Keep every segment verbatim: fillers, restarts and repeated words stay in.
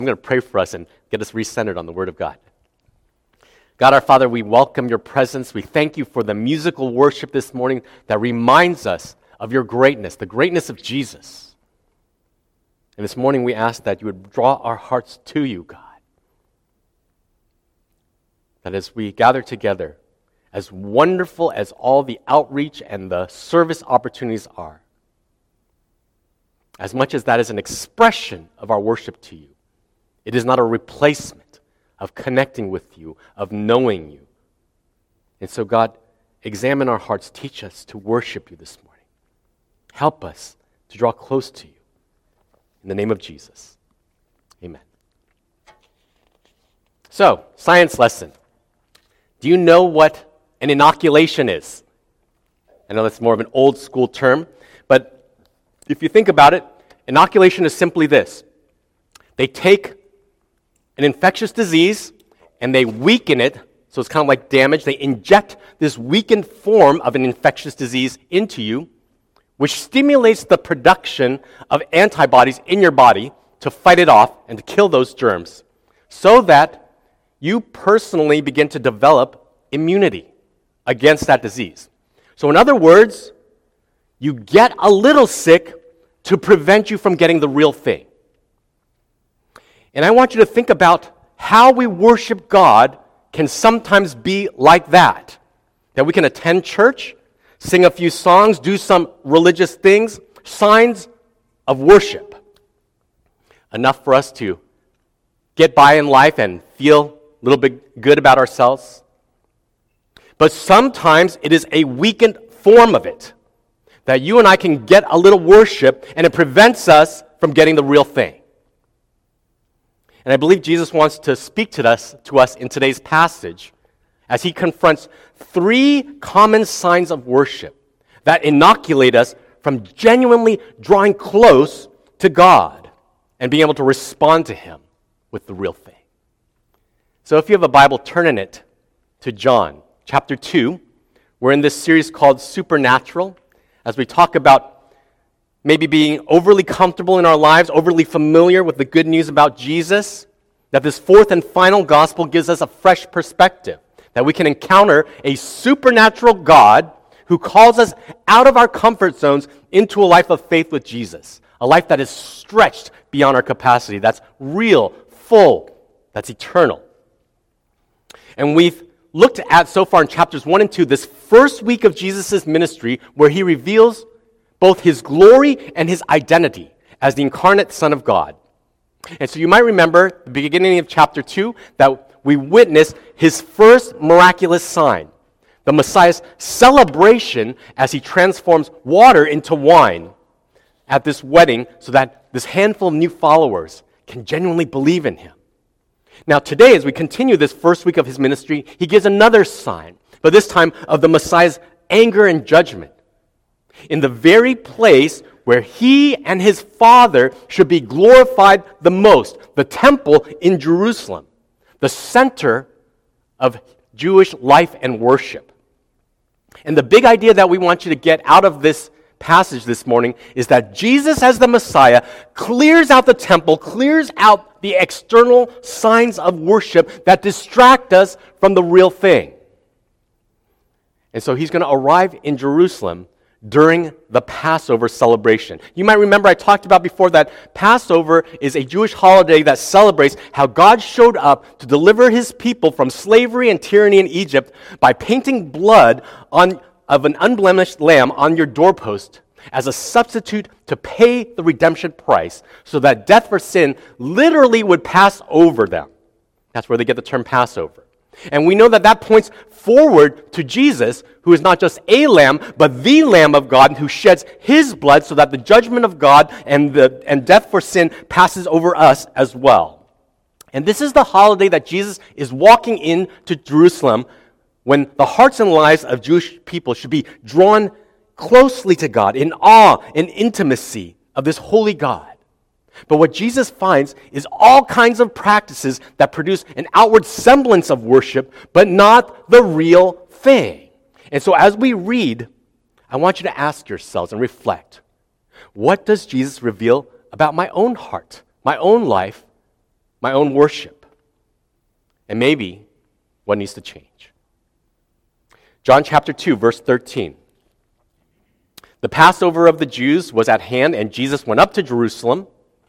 I'm going to pray for us and get us recentered on the Word of God. God our Father, we welcome your presence. We thank you for the musical worship this morning that reminds us of your greatness, the greatness of Jesus. And this morning we ask that you would draw our hearts to you, God. That as we gather together, as wonderful as all the outreach and the service opportunities are, as much as that is an expression of our worship to you, it is not a replacement of connecting with you, of knowing you. And so, God, examine our hearts. Teach us to worship you this morning. Help us to draw close to you. In the name of Jesus, amen. So, science lesson. Do you know what an inoculation is? I know that's more of an old school term, but if you think about it, inoculation is simply this. They take an infectious disease and they weaken it, so it's kind of like damage. They inject this weakened form of an infectious disease into you, which stimulates the production of antibodies in your body to fight it off and to kill those germs, so that you personally begin to develop immunity against that disease. So in other words, you get a little sick to prevent you from getting the real thing. And I want you to think about how we worship God can sometimes be like that. That we can attend church, sing a few songs, do some religious things, signs of worship. Enough for us to get by in life and feel a little bit good about ourselves. But sometimes it is a weakened form of it, that you and I can get a little worship and it prevents us from getting the real thing. And I believe Jesus wants to speak to us, to us in today's passage as he confronts three common signs of worship that inoculate us from genuinely drawing close to God and being able to respond to him with the real thing. So if you have a Bible, turn in it to John chapter two. We're in this series called Supernatural, as we talk about maybe being overly comfortable in our lives, overly familiar with the good news about Jesus, that this fourth and final gospel gives us a fresh perspective, that we can encounter a supernatural God who calls us out of our comfort zones into a life of faith with Jesus, a life that is stretched beyond our capacity, that's real, full, that's eternal. And we've looked at so far in chapters one and two, this first week of Jesus' ministry, where he reveals both his glory and his identity as the incarnate Son of God. And so you might remember the beginning of chapter two that we witnessed his first miraculous sign, the Messiah's celebration as he transforms water into wine at this wedding so that this handful of new followers can genuinely believe in him. Now today, as we continue this first week of his ministry, he gives another sign, but this time of the Messiah's anger and judgment, in the very place where he and his Father should be glorified the most, the temple in Jerusalem, the center of Jewish life and worship. And the big idea that we want you to get out of this passage this morning is that Jesus as the Messiah clears out the temple, clears out the external signs of worship that distract us from the real thing. And so he's going to arrive in Jerusalem during the Passover celebration. You might remember I talked about before that Passover is a Jewish holiday that celebrates how God showed up to deliver his people from slavery and tyranny in Egypt by painting blood on of an unblemished lamb on your doorpost as a substitute to pay the redemption price so that death for sin literally would pass over them. That's where they get the term Passover. And we know that that points forward to Jesus, who is not just a lamb, but the Lamb of God, who sheds his blood so that the judgment of God and, the, and death for sin passes over us as well. And this is the holiday that Jesus is walking into Jerusalem when the hearts and lives of Jewish people should be drawn closely to God, in awe and intimacy of this holy God. But what Jesus finds is all kinds of practices that produce an outward semblance of worship, but not the real thing. And so as we read, I want you to ask yourselves and reflect, what does Jesus reveal about my own heart, my own life, my own worship, and maybe what needs to change. John chapter two, verse thirteen. The Passover of the Jews was at hand, and Jesus went up to Jerusalem.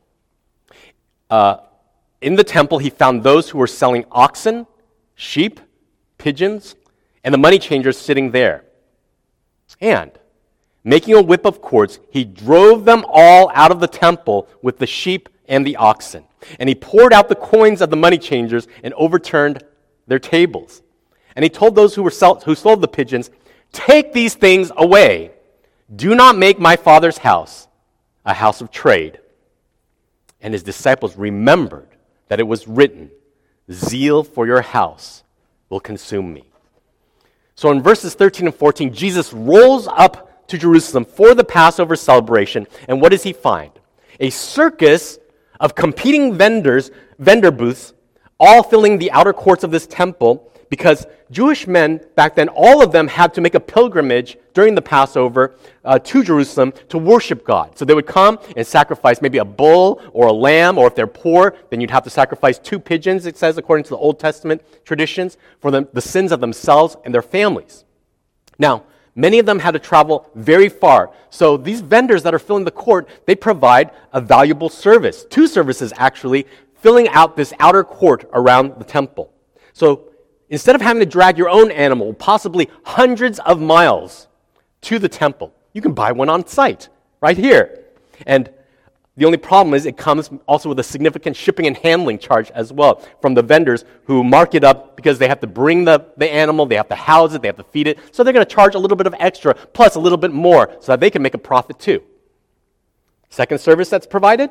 Uh, in the temple, he found those who were selling oxen, sheep, pigeons, and the money changers sitting there. And, making a whip of cords, he drove them all out of the temple with the sheep and the oxen. And he poured out the coins of the money changers and overturned their tables. And he told those who were sell- who sold the pigeons, "Take these things away. Do not make my Father's house a house of trade." And his disciples remembered that it was written, "Zeal for your house will consume me." So in verses thirteen and fourteen, Jesus rolls up to Jerusalem for the Passover celebration, and what does he find? A circus of competing vendors, vendor booths, all filling the outer courts of this temple, because Jewish men back then, all of them had to make a pilgrimage during the Passover uh, to Jerusalem to worship God. So they would come and sacrifice maybe a bull or a lamb, or if they're poor, then you'd have to sacrifice two pigeons, it says, according to the Old Testament traditions, for the, the sins of themselves and their families. Now, many of them had to travel very far. So these vendors that are filling the court, they provide a valuable service. Two services, actually, filling out this outer court around the temple. So instead of having to drag your own animal, possibly hundreds of miles to the temple, you can buy one on site, right here. And the only problem is it comes also with a significant shipping and handling charge as well from the vendors who mark it up because they have to bring the, the animal, they have to house it, they have to feed it. So they're going to charge a little bit of extra, plus a little bit more, so that they can make a profit too. Second service that's provided,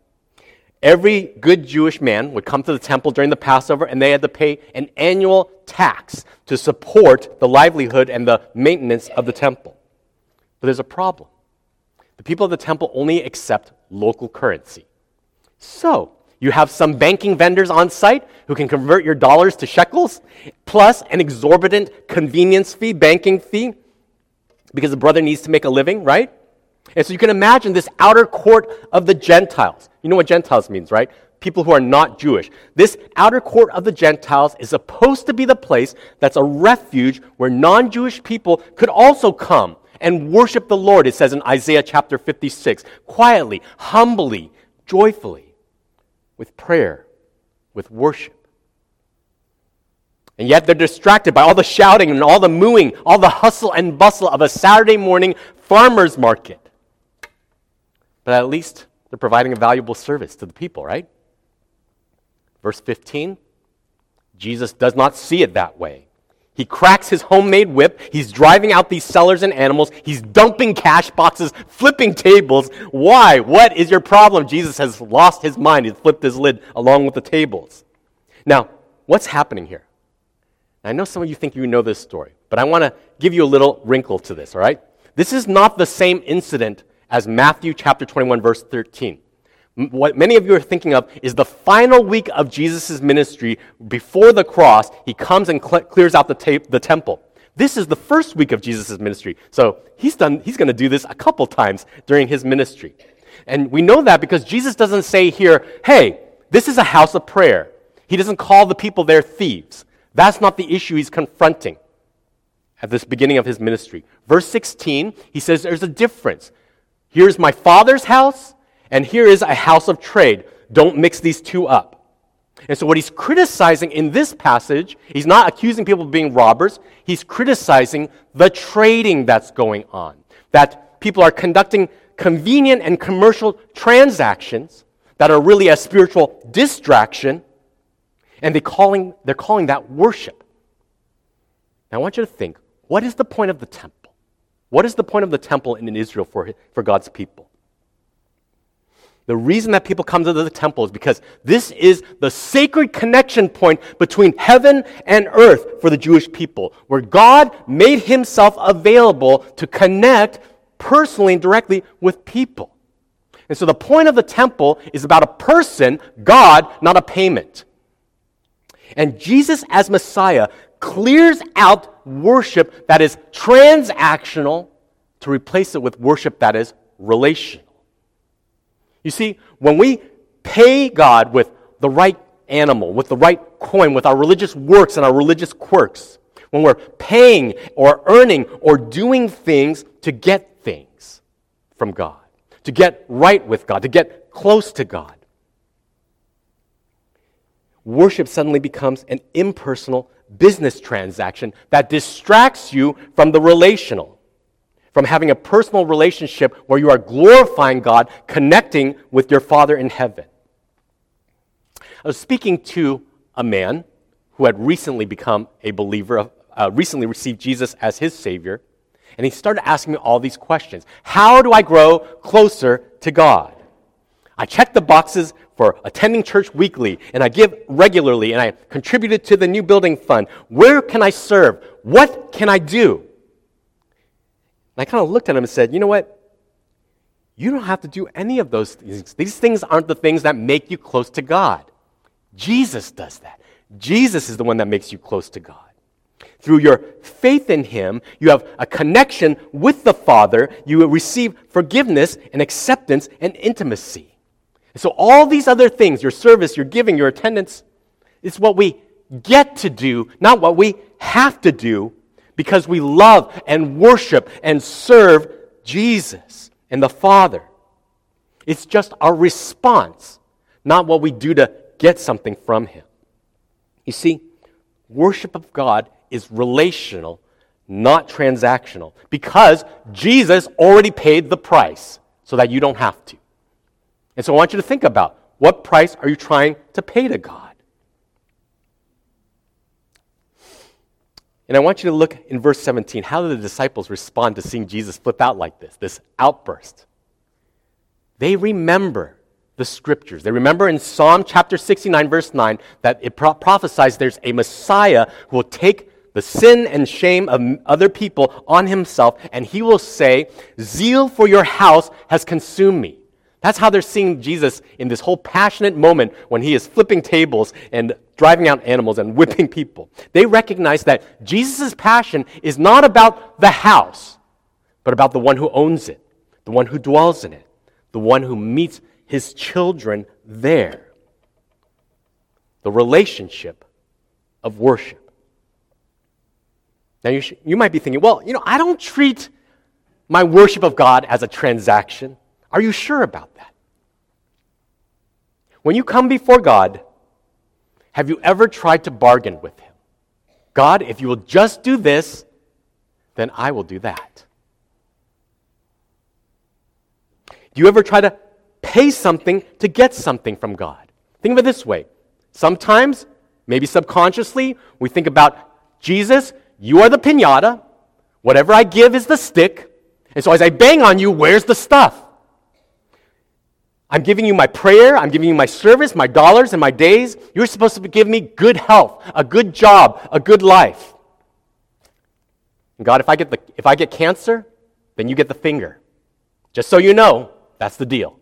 every good Jewish man would come to the temple during the Passover, and they had to pay an annual tax to support the livelihood and the maintenance of the temple. But there's a problem. The people of the temple only accept local currency. So, you have some banking vendors on site who can convert your dollars to shekels, plus an exorbitant convenience fee, banking fee, because the brother needs to make a living, right? And so you can imagine this outer court of the Gentiles. You know what Gentiles means, right? People who are not Jewish. This outer court of the Gentiles is supposed to be the place that's a refuge where non-Jewish people could also come and worship the Lord, it says in Isaiah chapter fifty-six, quietly, humbly, joyfully, with prayer, with worship. And yet they're distracted by all the shouting and all the mooing, all the hustle and bustle of a Saturday morning farmer's market. But at least they're providing a valuable service to the people, right? Verse fifteen, Jesus does not see it that way. He cracks his homemade whip. He's driving out these sellers and animals. He's dumping cash boxes, flipping tables. Why? What is your problem? Jesus has lost his mind. He's flipped his lid along with the tables. Now, what's happening here? I know some of you think you know this story, but I want to give you a little wrinkle to this, all right? This is not the same incident as Matthew chapter twenty-one, verse thirteen. What many of you are thinking of is the final week of Jesus' ministry before the cross. He comes and cl- clears out the, ta- the temple. This is the first week of Jesus' ministry. So he's done. He's going to do this a couple times during his ministry. And we know that because Jesus doesn't say here, hey, this is a house of prayer. He doesn't call the people there thieves. That's not the issue he's confronting at this beginning of his ministry. Verse sixteen, he says there's a difference. Here's my Father's house, and here is a house of trade. Don't mix these two up. And so what he's criticizing in this passage, he's not accusing people of being robbers. He's criticizing the trading that's going on. That people are conducting convenient and commercial transactions that are really a spiritual distraction, and they calling, they're calling that worship. Now I want you to think, what is the point of the temple? What is the point of the temple in Israel for, for God's people? The reason that people come to the temple is because this is the sacred connection point between heaven and earth for the Jewish people, where God made himself available to connect personally and directly with people. And so the point of the temple is about a person, God, not a payment. And Jesus as Messiah clears out worship that is transactional to replace it with worship that is relational. You see, when we pay God with the right animal, with the right coin, with our religious works and our religious quirks, when we're paying or earning or doing things to get things from God, to get right with God, to get close to God, worship suddenly becomes an impersonal business transaction that distracts you from the relational, from having a personal relationship where you are glorifying God, connecting with your Father in heaven. I was speaking to a man who had recently become a believer, uh, recently received Jesus as his Savior, and he started asking me all these questions. How do I grow closer to God? I check the boxes for attending church weekly, and I give regularly, and I contributed to the new building fund. Where can I serve? What can I do? And I kind of looked at him and said, you know what? You don't have to do any of those things. These things aren't the things that make you close to God. Jesus does that. Jesus is the one that makes you close to God. Through your faith in Him, you have a connection with the Father. You receive forgiveness and acceptance and intimacy. And so all these other things, your service, your giving, your attendance, is what we get to do, not what we have to do, because we love and worship and serve Jesus and the Father. It's just our response, not what we do to get something from Him. You see, worship of God is relational, not transactional, because Jesus already paid the price so that you don't have to. And so I want you to think about, what price are you trying to pay to God? And I want you to look in verse seventeen. How do the disciples respond to seeing Jesus flip out like this, this outburst? They remember the Scriptures. They remember in Psalm chapter sixty-nine, verse nine, that it pro- prophesies there's a Messiah who will take the sin and shame of other people on Himself, and He will say, "Zeal for your house has consumed me." That's how they're seeing Jesus in this whole passionate moment when He is flipping tables and driving out animals and whipping people. They recognize that Jesus' passion is not about the house, but about the one who owns it, the one who dwells in it, the one who meets His children there. The relationship of worship. Now you, sh- you might be thinking, well, you know, I don't treat my worship of God as a transaction. Are you sure about that? When you come before God, have you ever tried to bargain with Him? God, if you will just do this, then I will do that. Do you ever try to pay something to get something from God? Think of it this way. Sometimes, maybe subconsciously, we think about Jesus, you are the piñata, whatever I give is the stick, and so as I bang on you, where's the stuff? I'm giving you my prayer, I'm giving you my service, my dollars and my days. You're supposed to give me good health, a good job, a good life. And God, if I get the if I get cancer, then you get the finger. Just so you know, that's the deal.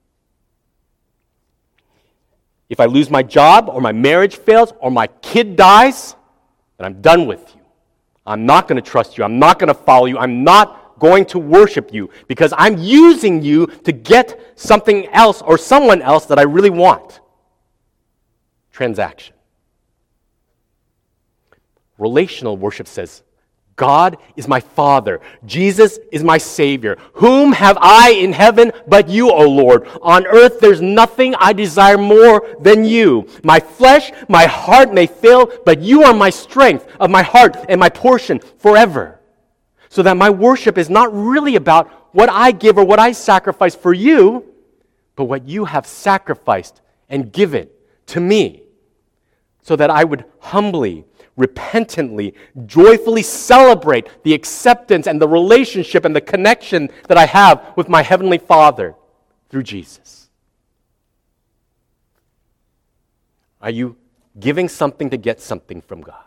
If I lose my job or my marriage fails or my kid dies, then I'm done with you. I'm not going to trust you. I'm not going to follow you. I'm not going to worship you because I'm using you to get something else or someone else that I really want. Transaction. Relational worship says, God is my Father. Jesus is my Savior. Whom have I in heaven but you, O Lord? On earth there's nothing I desire more than you. My flesh, my heart may fail, but you are my strength of my heart and my portion forever. So that my worship is not really about what I give or what I sacrifice for you, but what you have sacrificed and given to me. So that I would humbly, repentantly, joyfully celebrate the acceptance and the relationship and the connection that I have with my Heavenly Father through Jesus. Are you giving something to get something from God?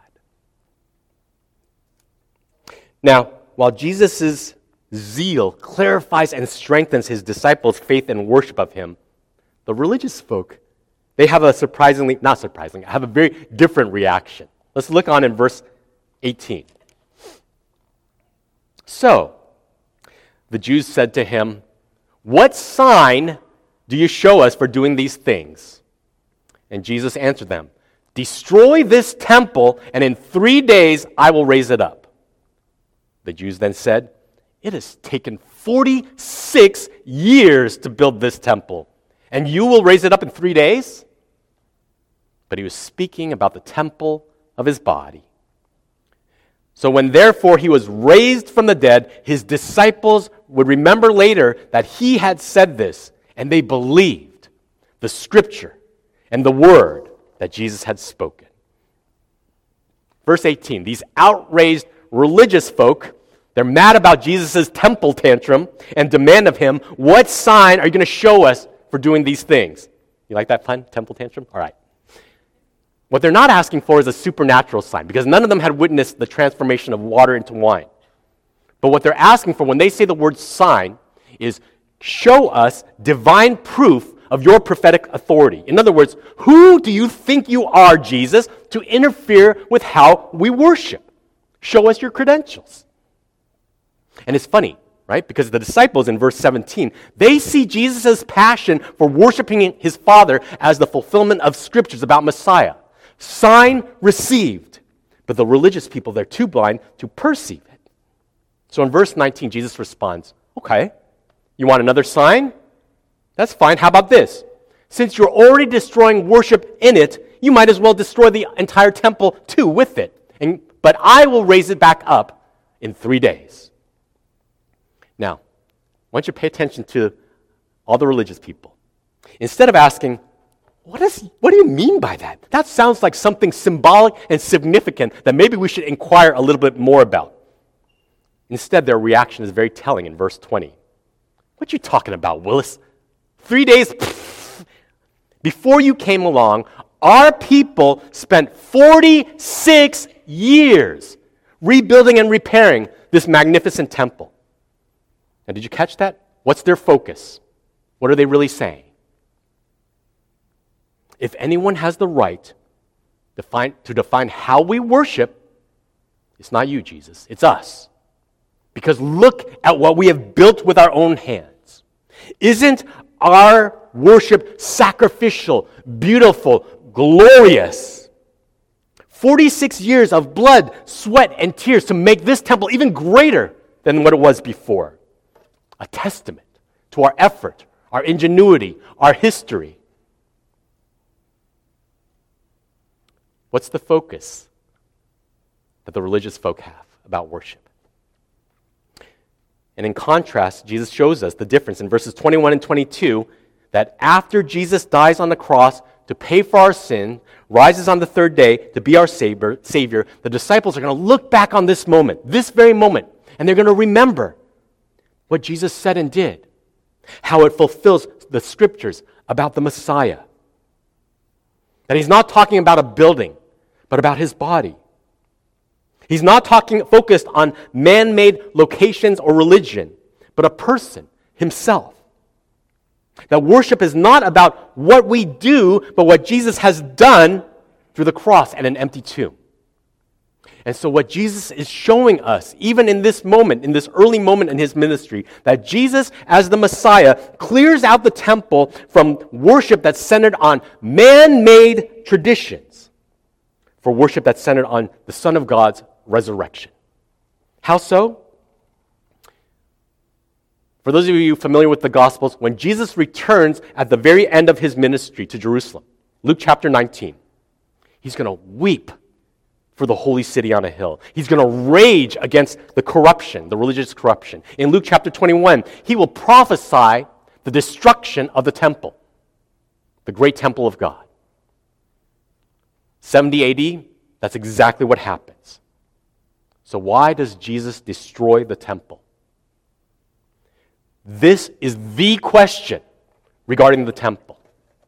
Now, while Jesus' zeal clarifies and strengthens His disciples' faith and worship of Him, the religious folk, they have a surprisingly, not surprisingly, have a very different reaction. Let's look on in verse eighteen. So, the Jews said to Him, "What sign do you show us for doing these things? And Jesus answered them, "Destroy this temple, and in three days I will raise it up." The Jews then said, "It has taken forty-six years to build this temple, and you will raise it up in three days?" But he was speaking about the temple of his body. So when therefore he was raised from the dead, his disciples would remember later that he had said this, and they believed the scripture and the word that Jesus had spoken. Verse eighteen, these outraged religious folk, they're mad about Jesus' temple tantrum and demand of him, "What sign are you going to show us for doing these things?" You like that fun, temple tantrum? All right. What they're not asking for is a supernatural sign, because none of them had witnessed the transformation of water into wine. But what they're asking for when they say the word sign is, show us divine proof of your prophetic authority. In other words, who do you think you are, Jesus, to interfere with how we worship? Show us your credentials. And it's funny, right? Because the disciples in verse seventeen, they see Jesus' passion for worshiping his Father as the fulfillment of scriptures about Messiah. Sign received. But the religious people, they're too blind to perceive it. So in verse nineteen, Jesus responds, "Okay, you want another sign? That's fine. How about this? Since you're already destroying worship in it, you might as well destroy the entire temple too with it. And, but I will raise it back up in three days." Now, I want you to pay attention to all the religious people. Instead of asking, What, is, what do you mean by that? That sounds like something symbolic and significant that maybe we should inquire a little bit more about. Instead, their reaction is very telling in verse twenty. "What you talking about, Willis? Three days? Pfft. Before you came along, our people spent forty-six years rebuilding and repairing this magnificent temple." Now, did you catch that? What's their focus? What are they really saying? If anyone has the right define, to define how we worship, it's not you, Jesus. It's us. Because look at what we have built with our own hands. Isn't our worship sacrificial, beautiful, glorious? forty-six years of blood, sweat, and tears to make this temple even greater than what it was before. A testament to our effort, our ingenuity, our history. What's the focus that the religious folk have about worship? And in contrast, Jesus shows us the difference in verses twenty-one and twenty-two, that after Jesus dies on the cross to pay for our sin, rises on the third day to be our savior, savior the disciples are going to look back on this moment, this very moment, and they're going to remember what Jesus said and did, how it fulfills the scriptures about the Messiah. That he's not talking about a building, but about his body. He's not talking focused on man-made locations or religion, but a person, himself. That worship is not about what we do, but what Jesus has done through the cross and an empty tomb. And so what Jesus is showing us, even in this moment, in this early moment in his ministry, that Jesus, as the Messiah, clears out the temple from worship that's centered on man-made traditions for worship that's centered on the Son of God's resurrection. How so? For those of you familiar with the Gospels, when Jesus returns at the very end of his ministry to Jerusalem, Luke chapter nineteen, he's going to weep for the holy city on a hill. He's going to rage against the corruption, the religious corruption. In Luke chapter twenty-one, he will prophesy the destruction of the temple, the great temple of God. seventy A D, that's exactly what happens. So why does Jesus destroy the temple? This is the question regarding the temple.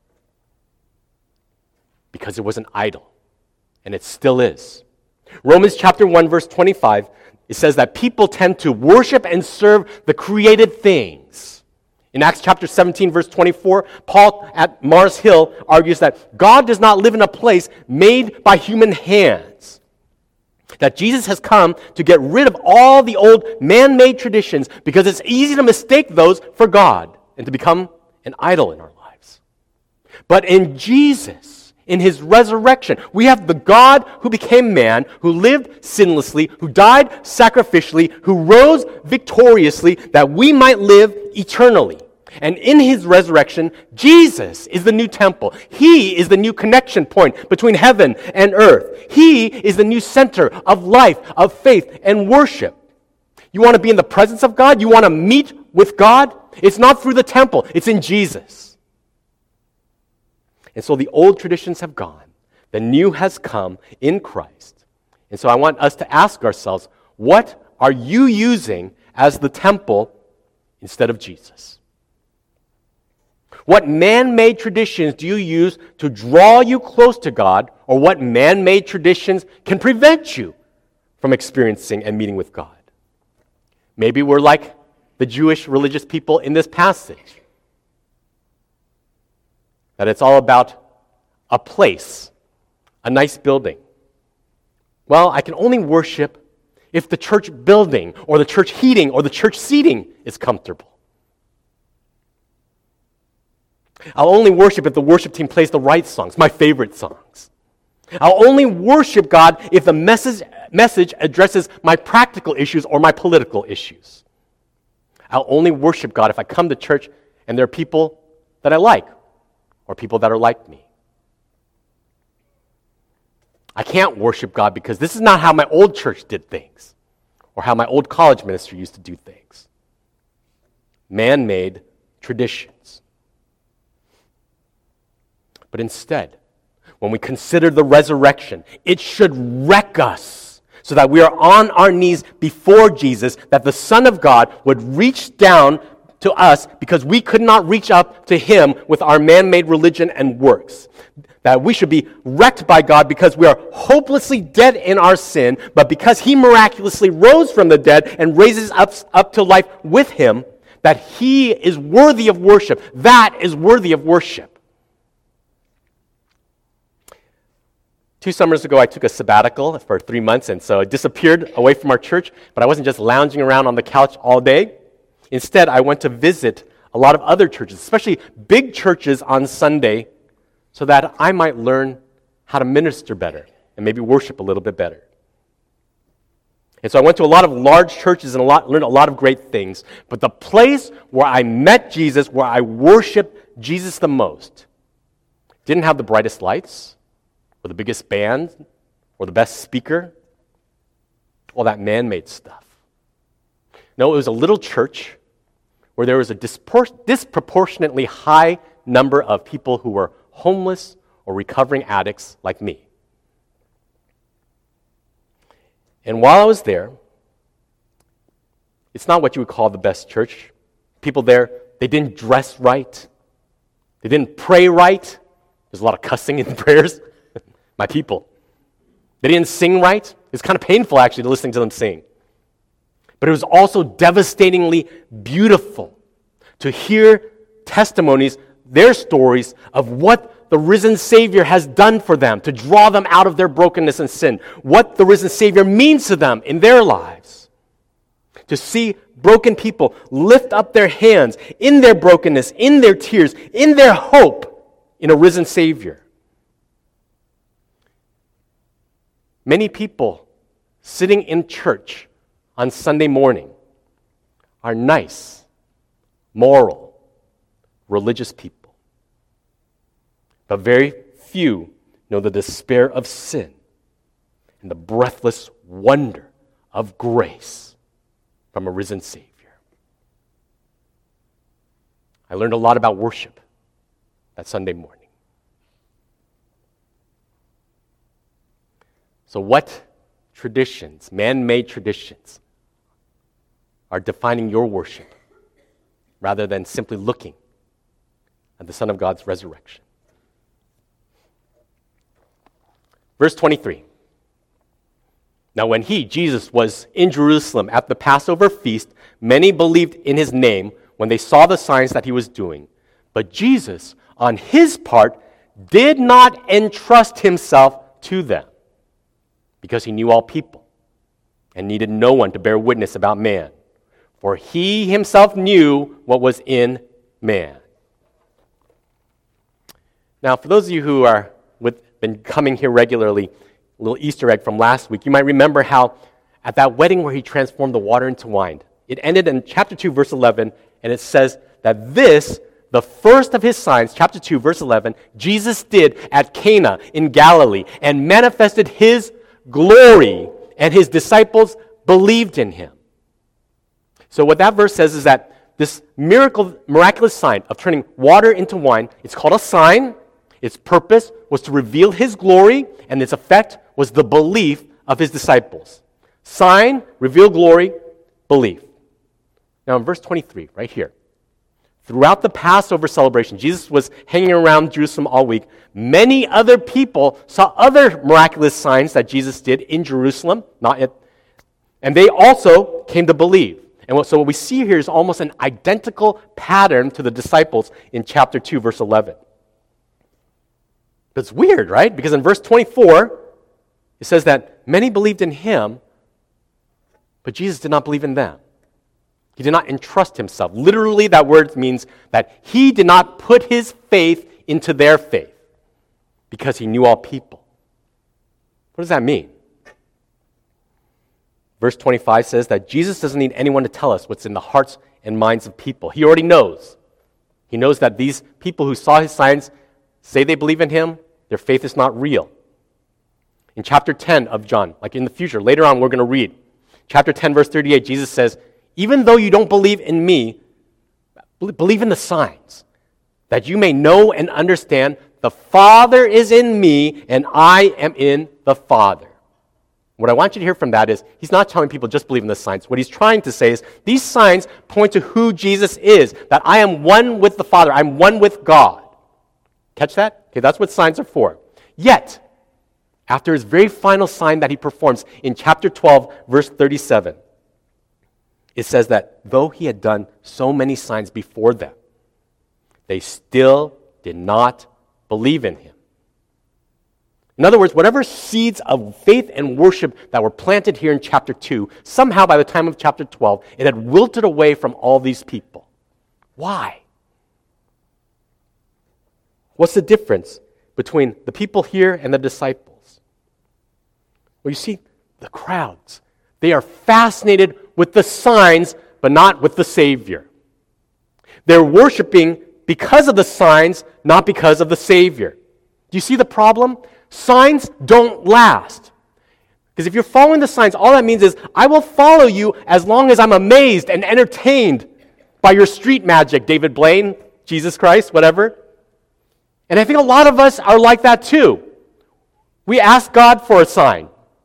Because it was an idol, and it still is. Romans chapter one, verse twenty-five, it says that people tend to worship and serve the created things. In Acts chapter seventeen, verse twenty-four, Paul at Mars Hill argues that God does not live in a place made by human hands. That Jesus has come to get rid of all the old man-made traditions because it's easy to mistake those for God and to become an idol in our lives. But in Jesus, in his resurrection. We have the God who became man, who lived sinlessly, who died sacrificially, who rose victoriously that we might live eternally. And in his resurrection, Jesus is the new temple. He is the new connection point between heaven and earth. He is the new center of life, of faith, and worship. You want to be in the presence of God? You want to meet with God? It's not through the temple. It's in Jesus. And so the old traditions have gone. The new has come in Christ. And so I want us to ask ourselves, what are you using as the temple instead of Jesus? What man-made traditions do you use to draw you close to God, or what man-made traditions can prevent you from experiencing and meeting with God? Maybe we're like the Jewish religious people in this passage, that it's all about a place, a nice building. Well, I can only worship if the church building or the church heating or the church seating is comfortable. I'll only worship if the worship team plays the right songs, my favorite songs. I'll only worship God if the message, message addresses my practical issues or my political issues. I'll only worship God if I come to church and there are people that I like or people that are like me. I can't worship God because this is not how my old church did things or how my old college ministry used to do things. Man-made traditions. But instead, when we consider the resurrection, it should wreck us so that we are on our knees before Jesus, that the Son of God would reach down to us because we could not reach up to him with our man-made religion and works. That we should be wrecked by God because we are hopelessly dead in our sin, but because he miraculously rose from the dead and raises us up to life with him, that he is worthy of worship. That is worthy of worship. Two summers ago, I took a sabbatical for three months, and so I disappeared away from our church, but I wasn't just lounging around on the couch all day. Instead, I went to visit a lot of other churches, especially big churches on Sunday, so that I might learn how to minister better and maybe worship a little bit better. And so I went to a lot of large churches and a lot, learned a lot of great things, but the place where I met Jesus, where I worshiped Jesus the most, didn't have the brightest lights, or the biggest band, or the best speaker, all that man-made stuff. No, it was a little church where there was a dispor- disproportionately high number of people who were homeless or recovering addicts like me. And while I was there, it's not what you would call the best church. People there, they didn't dress right. They didn't pray right. There's a lot of cussing in prayers. My people. They didn't sing right. It's kind of painful, actually, to listening to them sing. But it was also devastatingly beautiful to hear testimonies, their stories of what the risen Savior has done for them, to draw them out of their brokenness and sin, what the risen Savior means to them in their lives. To see broken people lift up their hands in their brokenness, in their tears, in their hope in a risen Savior. Many people sitting in church on Sunday morning are nice, moral, religious people. But very few know the despair of sin and the breathless wonder of grace from a risen Savior. I learned a lot about worship that Sunday morning. So what traditions, man-made traditions, are defining your worship rather than simply looking at the Son of God's resurrection? Verse twenty-three. Now when he, Jesus, was in Jerusalem at the Passover feast, many believed in his name when they saw the signs that he was doing. But Jesus, on his part, did not entrust himself to them, because he knew all people and needed no one to bear witness about man, for he himself knew what was in man. Now, for those of you who are with been coming here regularly, a little Easter egg from last week, you might remember how at that wedding where he transformed the water into wine, it ended in chapter two, verse eleven, and it says that this, the first of his signs, chapter two, verse eleven, Jesus did at Cana in Galilee and manifested his glory, and his disciples believed in him. So what that verse says is that this miracle, miraculous sign of turning water into wine, it's called a sign. Its purpose was to reveal his glory, and its effect was the belief of his disciples. Sign, reveal glory, belief. Now in verse twenty-three, right here, throughout the Passover celebration, Jesus was hanging around Jerusalem all week. Many other people saw other miraculous signs that Jesus did in Jerusalem, not yet, and they also came to believe. And so what we see here is almost an identical pattern to the disciples in chapter two, verse eleven. But it's weird, right? Because in verse twenty-four, it says that many believed in him, but Jesus did not believe in them. He did not entrust himself. Literally, that word means that he did not put his faith into their faith because he knew all people. What does that mean? Verse twenty-five says that Jesus doesn't need anyone to tell us what's in the hearts and minds of people. He already knows. He knows that these people who saw his signs say they believe in him, their faith is not real. In chapter ten of John, like in the future, later on we're going to read, chapter ten, verse thirty-eight, Jesus says, even though you don't believe in me, believe in the signs, that you may know and understand the Father is in me and I am in the Father. What I want you to hear from that is, he's not telling people just believe in the signs. What he's trying to say is, these signs point to who Jesus is, that I am one with the Father, I'm one with God. Catch that? Okay, that's what signs are for. Yet, after his very final sign that he performs in chapter twelve, verse thirty-seven, it says that though he had done so many signs before them, they still did not believe in him. In other words, whatever seeds of faith and worship that were planted here in chapter two, somehow by the time of chapter twelve, it had wilted away from all these people. Why? What's the difference between the people here and the disciples? Well, you see, the crowds, they are fascinated with the signs, but not with the Savior. They're worshiping because of the signs, not because of the Savior. Do you see the problem? Signs don't last. Because if you're following the signs, all that means is, I will follow you as long as I'm amazed and entertained by your street magic, David Blaine, Jesus Christ, whatever. And I think a lot of us are like that too. We ask God for a sign.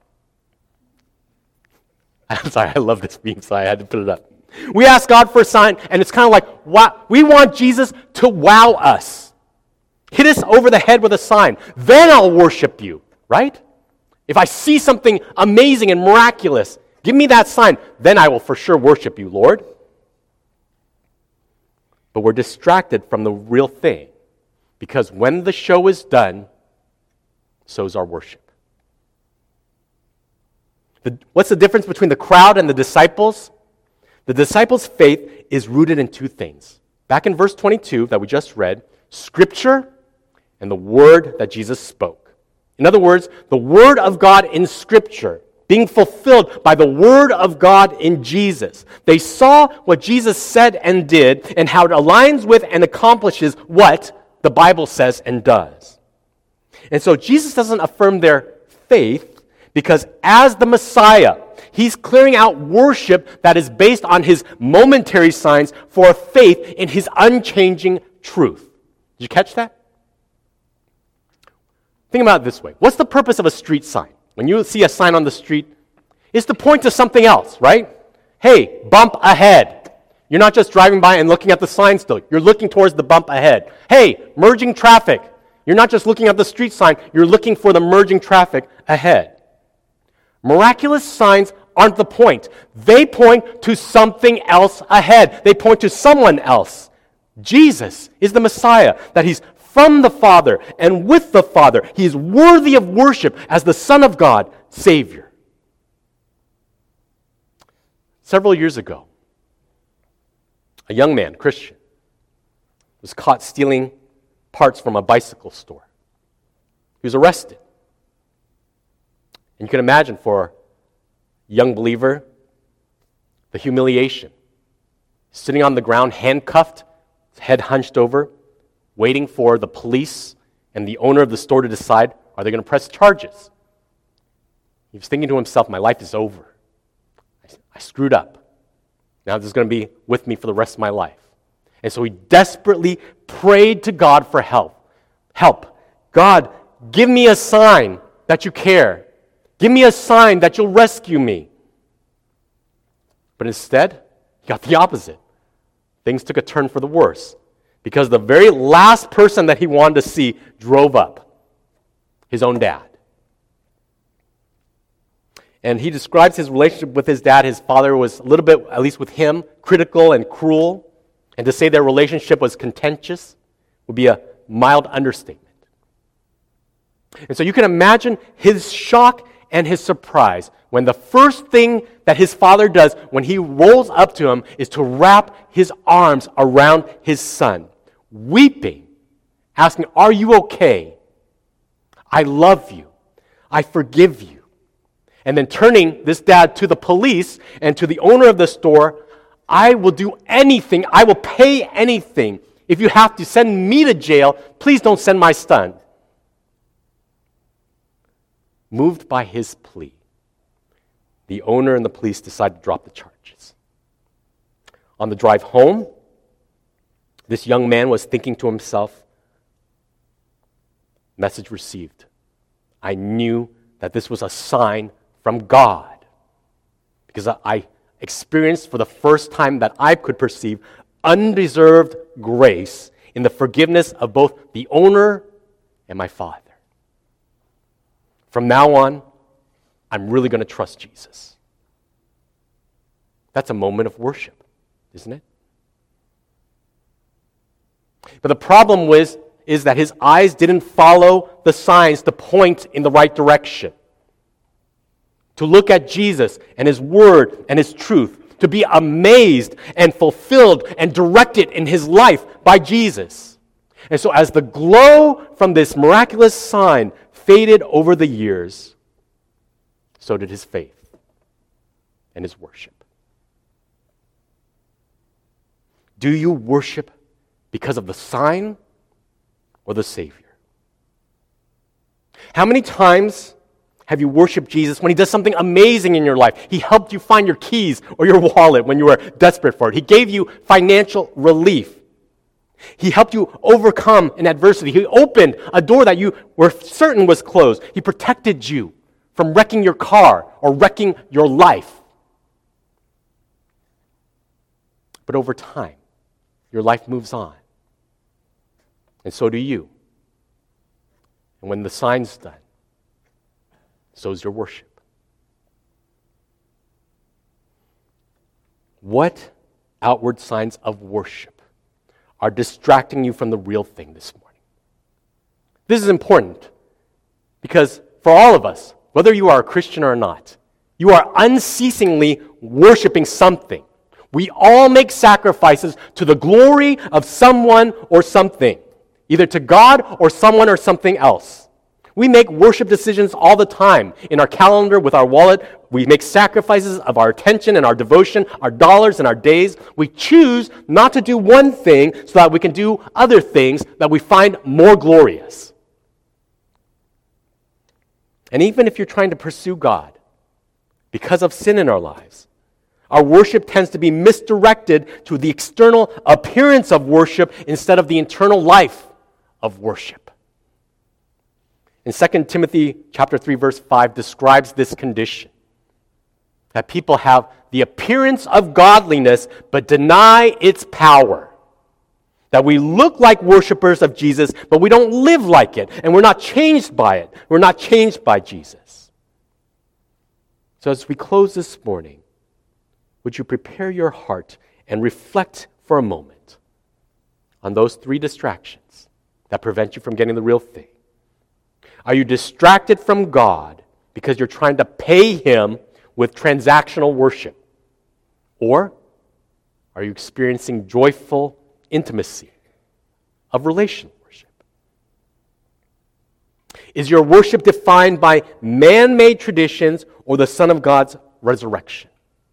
I'm sorry, I love this meme, so I had to put it up. We ask God for a sign, and it's kind of like, wow, we want Jesus to wow us. Hit us over the head with a sign. Then I'll worship you, right? If I see something amazing and miraculous, give me that sign. Then I will for sure worship you, Lord. But we're distracted from the real thing. Because when the show is done, so is our worship. The, what's the difference between the crowd and the disciples? The disciples' faith is rooted in two things. Back in verse twenty-two that we just read, Scripture and the word that Jesus spoke. In other words, the word of God in Scripture being fulfilled by the word of God in Jesus. They saw what Jesus said and did and how it aligns with and accomplishes what the Bible says and does. And so Jesus doesn't affirm their faith because as the Messiah, he's clearing out worship that is based on his momentary signs for a faith in his unchanging truth. Did you catch that? Think about it this way. What's the purpose of a street sign? When you see a sign on the street, it's to point to something else, right? Hey, bump ahead. You're not just driving by and looking at the sign still. You're looking towards the bump ahead. Hey, merging traffic. You're not just looking at the street sign. You're looking for the merging traffic ahead. Miraculous signs aren't the point. They point to something else ahead. They point to someone else. Jesus is the Messiah, that he's from the Father and with the Father. He is worthy of worship as the Son of God, Savior. Several years ago, a young man, Christian, was caught stealing parts from a bicycle store. He He was arrested. And you can imagine for a young believer, the humiliation. Sitting on the ground, handcuffed, head hunched over, waiting for the police and the owner of the store to decide, are they going to press charges? He was thinking to himself, my life is over. I, I screwed up. Now this is going to be with me for the rest of my life. And so he desperately prayed to God for help. Help. God, give me a sign that you care. Give me a sign that you'll rescue me. But instead, he got the opposite. Things took a turn for the worse because the very last person that he wanted to see drove up, his own dad. And he describes his relationship with his dad. His father was a little bit, at least with him, critical and cruel. And to say their relationship was contentious would be a mild understatement. And so you can imagine his shock and his surprise when the first thing that his father does when he rolls up to him is to wrap his arms around his son, weeping, asking, are you okay? I love you. I forgive you. And then turning this dad to the police and to the owner of the store, I will do anything. I will pay anything. If you have to send me to jail, please don't send my son. Moved by his plea, the owner and the police decided to drop the charges. On the drive home, this young man was thinking to himself, message received. I knew that this was a sign from God because I experienced for the first time that I could perceive undeserved grace in the forgiveness of both the owner and my father. From now on, I'm really going to trust Jesus. That's a moment of worship, isn't it? But the problem was, is that his eyes didn't follow the signs to point in the right direction. To look at Jesus and His Word and His truth, to be amazed and fulfilled and directed in his life by Jesus. And so as the glow from this miraculous sign faded over the years, so did his faith and his worship. Do you worship because of the sign or the Savior? How many times have you worshiped Jesus when He does something amazing in your life? He helped you find your keys or your wallet when you were desperate for it. He gave you financial relief. He helped you overcome an adversity. He opened a door that you were certain was closed. He protected you from wrecking your car or wrecking your life. But over time, your life moves on. And so do you. And when the sign's done, so is your worship. What outward signs of worship are distracting you from the real thing this morning? This is important because for all of us, whether you are a Christian or not, you are unceasingly worshiping something. We all make sacrifices to the glory of someone or something, either to God or someone or something else. We make worship decisions all the time. In our calendar, with our wallet, we make sacrifices of our attention and our devotion, our dollars and our days. We choose not to do one thing so that we can do other things that we find more glorious. And even if you're trying to pursue God because of sin in our lives, our worship tends to be misdirected to the external appearance of worship instead of the internal life of worship. In Second Timothy chapter three, verse five describes this condition, that people have the appearance of godliness but deny its power. That we look like worshipers of Jesus, but we don't live like it, and we're not changed by it. We're not changed by Jesus. So as we close this morning, would you prepare your heart and reflect for a moment on those three distractions that prevent you from getting the real thing? Are you distracted from God because you're trying to pay Him with transactional worship? Or are you experiencing joyful intimacy of relational worship? Is your worship defined by man-made traditions or the Son of God's resurrection?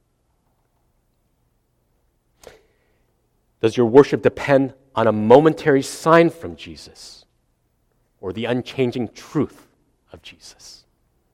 Does your worship depend on a momentary sign from Jesus or the unchanging truth of Jesus?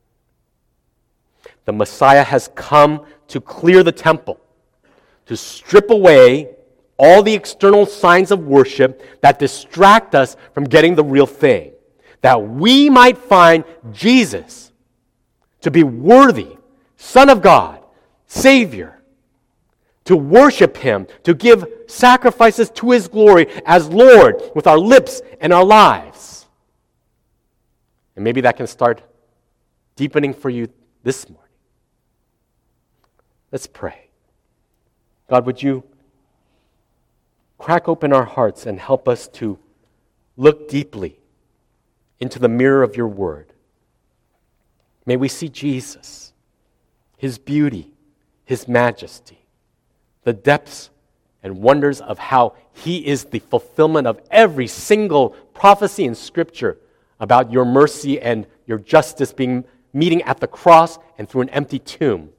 The Messiah has come to clear the temple, to strip away all the external signs of worship that distract us from getting the real thing, that we might find Jesus to be worthy, Son of God, Savior, to worship Him, to give sacrifices to His glory as Lord with our lips and our lives. And maybe that can start deepening for you this morning. Let's pray. God, would you crack open our hearts and help us to look deeply into the mirror of your word. May we see Jesus, His beauty, His majesty, the depths and wonders of how He is the fulfillment of every single prophecy in Scripture about your mercy and your justice being meeting at the cross and through an empty tomb.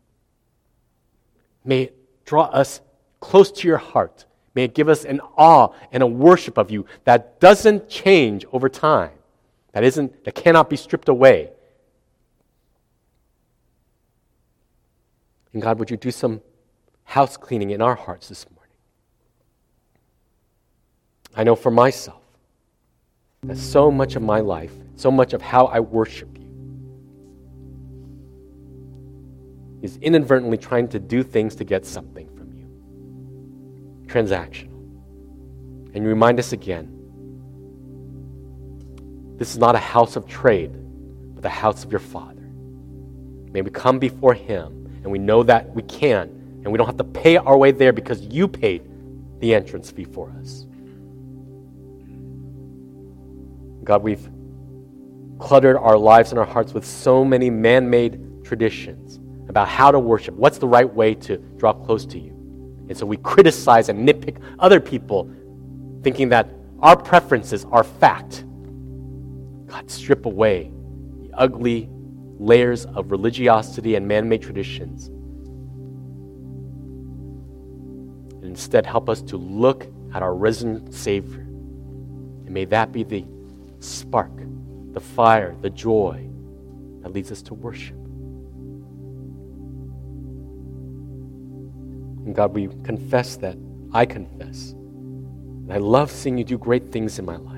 May it draw us close to your heart. May it give us an awe and a worship of you that doesn't change over time, that isn't, that cannot be stripped away. And God, would you do some house cleaning in our hearts this morning? I know for myself that so much of my life, so much of how I worship you, is inadvertently trying to do things to get something from you. Transactional. And you remind us again, this is not a house of trade, but the house of your Father. May we come before Him, and we know that we can, and we don't have to pay our way there because you paid the entrance fee for us. God, we've cluttered our lives and our hearts with so many man-made traditions about how to worship, what's the right way to draw close to you. And so we criticize and nitpick other people, thinking that our preferences are fact. God, strip away the ugly layers of religiosity and man-made traditions. And instead help us to look at our risen Savior. And may that be the spark, the fire, the joy that leads us to worship. And God, we confess that, I confess, that I love seeing you do great things in my life.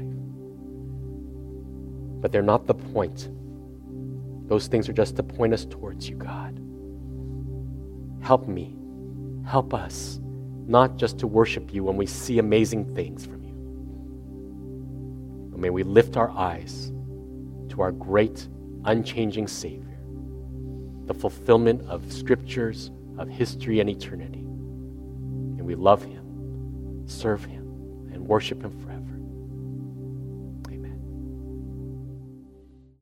But they're not the point. Those things are just to point us towards you, God. Help me, help us, not just to worship you when we see amazing things from you. But may we lift our eyes to our great, unchanging Savior, the fulfillment of scriptures, of history and eternity. And we love Him, serve Him, and worship Him forever.